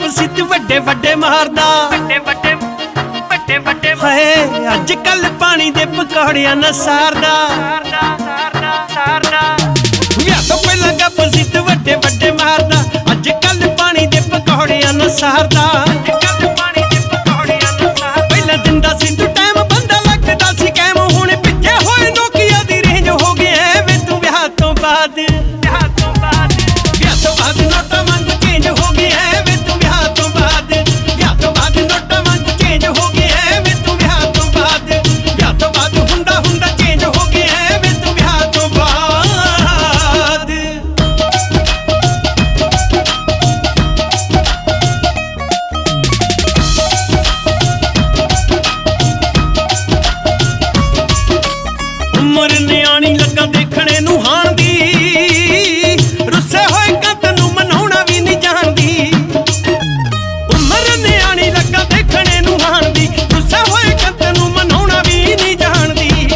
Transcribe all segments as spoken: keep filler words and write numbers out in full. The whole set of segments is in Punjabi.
ਗੱਪ-ਸਿੱਤ ਵੱਡੇ ਵੱਡੇ ਮਾਰਦਾ ਵੱਡੇ ਵੱਡੇ ਵੱਡੇ ਵੱਡੇ ਹਾਏ ਅੱਜ ਕੱਲ ਪਾਣੀ ਦੇ ਪਕੌੜਿਆਂ ਨਾਲ ਸਾਰਦਾ ਸਾਰਦਾ ਸਾਰਦਾ ਸਾਰਦਾ ਵਿਆਹ ਤੋਂ ਪਹਿਲਾਂ ਗੱਪ-ਸਿੱਤ ਵੱਡੇ ਵੱਡੇ ਮਾਰਦਾ ਅੱਜ ਕੱਲ ਪਾਣੀ ਦੇ ਪਕੌੜਿਆਂ ਨਾਲ ਸਾਰਦਾ ਅੱਜ ਕੱਲ ਪਾਣੀ ਦੇ ਪਕੌੜਿਆਂ ਨਾਲ ਸਾਰਦਾ ਪਹਿਲਾਂ ਦਿੰਦਾ ਸੀ ਤੂੰ ਟਾਈਮ ਬੰਦਾ ਲੱਗਦਾ ਸੀ ਕੈਮ ਹੁਣ ਪਿੱਛੇ ਹੋਏ ਨੋਕੀਆ ਦੀ ਰੇਂਜ ਹੋ ਗਿਆ ਵੇ ਤੂੰ ਵਿਆਹ ਤੋਂ ਬਾਅਦ ਵਿਆਹ ਤੋਂ ਬਾਅਦ ਵਿਆਹ ਤੋਂ ਬਾਅਦ ਨੋਟਾਂ ਵਾਂਗ ਚੇਂਜ ਹੋ ਗਿਆ ਵੇ ਤੂੰ ਵਿਆਹ ਤੋਂ ਬਾਅਦ ਵਿਆਹ ਤੋਂ ਬਾਅਦ ਨੋਟਾਂ ਵਾਂਗ ਚੇਂਜ ਹੋ ਗਿਆ ਵੇ ਤੂੰ ਵਿਆਹ ਤੋਂ ਬਾਅਦ ਵਿਆਹ ਤੋਂ ਬਾਅਦ ਹੁੰਦਾ ਹੁੰਦਾ ਚੇਂਜ ਹੋ ਗਿਆ ਵੇ ਤੂੰ ਵਿਆਹ ਤੋਂ ਬਾਅਦ ਉਮਰ ਨਿਆਣੀ ਲੱਗਾ ਦੇਖਣੇ ਨੂੰ ਹਾਣ ਦੀ ਰੁੱਸੇ ਹੋਏ ਕੰਤ ਨੂੰ ਮਨਾਉਣਾ ਵੀ ਨਹੀਂ ਜਾਣਦੀ ਉਮਰ ਨਿਆਣੀ ਲੱਗਾ ਦੇਖਣੇ ਨੂੰ ਹਾਣ ਦੀ ਰੁੱਸੇ ਹੋਏ ਕੰਤ ਨੂੰ ਮਨਾਉਣਾ ਵੀ ਨਹੀਂ ਜਾਣਦੀ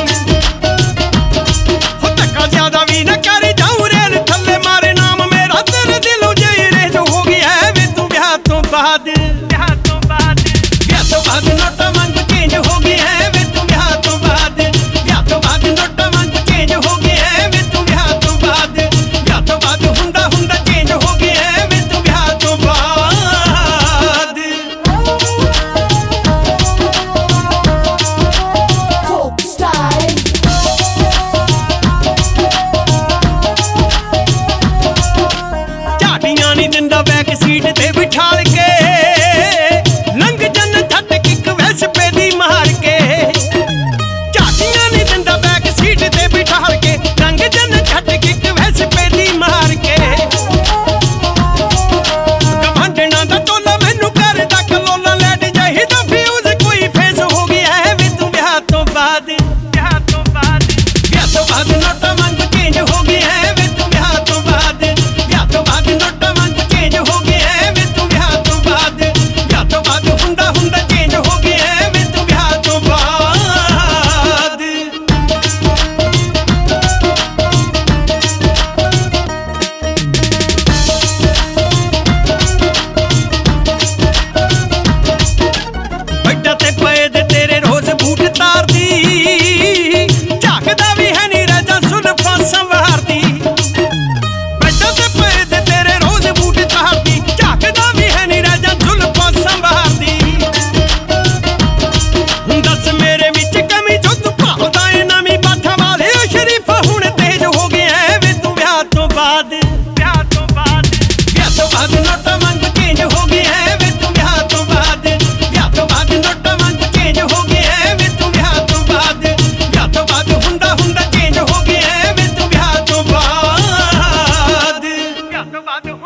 ਹੋ ਧੱਕਾ ਜ਼ਿਆਦਾ ਵੀ ਨਾ ਕਰ ਜਾਊ ਰੇਲ ਥੱਲੇ ਮਾਰੇ ਨਾਮ ਮੇਰਾ ਤੇਰੇ ਦਿਲੋਂ ਜੇ ਰੇਜ ਹੋ ਗਿਆ ਵੇ ਤੂੰ ਵਿਆਹ ਤੋਂ ਬਾਅਦ ਵਿਆਹ ਤੋਂ ਬਾਅਦ ਵਿਆਹ ਤੋਂ ਬਾਅਦ ਨੋਟਾਂ ਵਾਂਗ ਚੇਂਜ ਹੋ ਗਿਆ ਵੇ ਤੂੰ ਵਿਆਹ ਤੋਂ ਬਾਅਦ ਵਿਆਹ ਤੋਂ ਬਾਅਦ ਨੋਟਾਂ ਵਾਂਗ ਚੇਂਜ ਹੋ ਗਿਆ ਵੇ ਤੂੰ ਵਿਆਹ ਤੋਂ ਬਾਅਦ ਵਿਆਹ ਤੋਂ ਬਾਅਦ ਹੁੰਦਾ ਹੁੰਦਾ ਚੇਂਜ ਹੋ ਗਿਆ ਵੇ ਤੂੰ ਵਿਆਹ ਤੋਂ ਬਾਅਦ Folk style. ਝਾਟੀਆਂ ਨਹੀਂ ਦਿੰਦਾ ਬੈਕ ਸੀਟ ਤੇ ਬਿਠਾਲ ਕੇ ਲੰਘ ਜਨ ਛੱਡ ਕਿੱਕ ਵੈਸਪੇ ਦੀ ਮਾਰ ਕੇ ਝਾਟੀਆਂ ਨਹੀਂ ਦਿੰਦਾ ਬੈਕ ਸੀਟ ਤੇ ਬਿਠਾਲ ਕੇ ਲੰਘ ਜਨ ਛੱਡ ਕਿੱਕ ਵੈਸਪੇ ਦੀ ਮਾਰ ਕੇ ਕਮਾਂਡਣਾ ਦਾ ਟੋਲਾ ਮੈਨੂੰ ਕਰਦਾ ਕਲੋਲਾ ਲੈਟ ਚਾਹੀਦਾ ਫਿਊਜ਼ ਕੋਈ ਫੇਸ ਹੋ ਗਿਆ ਵੇ ਤੂੰ ਵਿਆਹ ਤੋਂ ਬਾਅਦ ਵਿਆਹ ਤੋਂ ਬਾਅਦ ਵਿਆਹ ਤੋਂ ਬਾਅਦ ਨੋਟਾਂ ਵਾਂਗ ਚੇਂਜ ਹੋ ਗਿਆ ਵੇ ਤੂੰ ਵਿਆਹ ਤੋਂ ਬਾਅਦ ਵਿਆਹ ਤੋਂ ਬਾਅਦ ਨੋਟਾਂ ਵਾਂਗ ਚੇਂਜ ਹੋ ਗਿਆ ਵੇ ਤੂੰ ਵਿਆਹ ਤੋਂ ਬਾਅਦ ਵਿਆਹ ਤੋਂ ਬਾਅਦ ਹੁੰਦਾ ਹੁੰਦਾ ਚੇਂਜ ਹੋ ਗਿਆ ਵੇ ਤੂੰ ਵਿਆਹ ਤੋਂ ਬਾਅਦ ਵੱਡਾ ਤੇ ਪਏ ਦੇ ਤੇਰੇ ਰੋਜ਼ ਬੂਟ ਤਾਰਦੀ ਝਾਕਦਾ ਵੀ ਹੈ ਨੀ ਰਾਜਾ ਸੁਲਫਾਂ ਸੰਵਾਰਦੀ ਵੱਡਾ ਤੇ ਪਏ ਦੇ ਤੇਰੇ ਰੋਜ਼ ਬੂਟ ਤਾਰਦੀ ਝਾਕਦਾ ਵੀ ਹੈ ਨੀ ਰਾਜਾ ਸੁਲਫਾਂ ਸੰਵਾਰਦੀ ਦੱਸ ਮੇਰੇ ਵਿੱਚ ਕਮੀ ਜੋ ਤੂੰ ਭਾਲਦਾ ਏ ਨਵੀਂ ਬਾਠਾਂ ਵਾਲੇ ਸ਼ਰੀਫ ਹੁਣ ਤੇਜ ਹੋ ਗਿਆ ਵੇ ਤੂੰ ਵਿਆਹ ਤੋਂ ਬਾਅਦ ਵਿਆਹ ਤੋਂ ਬਾਅਦ ਵਿਆਹ ਤੋਂ ਬਾਅਦ ਨੋਟਾਂ ਵਾਂਗ ਚੇਂਜ ਹੋ ਗਿਆ ਵੇ ਤੂੰ ਵਿਆਹ ਤੋਂ ਬਾਅਦ ਵਿਆਹ ਤੋਂ ਬਾਅਦ ਨੋਟਾਂ ਵਾਂਗ ਚੇਂਜ ਹੋ ਗਿਆ ਵੇ ਤੂੰ ਵਿਆਹ ਤੋਂ ਬਾਅਦ ਵਿਆਹ ਤੋਂ ਬਾਅਦ ਹੁੰਦਾ ਹੁੰਦਾ ਚੇਂਜ ਹੋ ਗਿਆ ਵੇ ਤੂੰ ਵਿਆਹ ਤੋਂ ਬਾਅਦ ਵਿਆਹ ਤੋਂ ਬਾਅਦ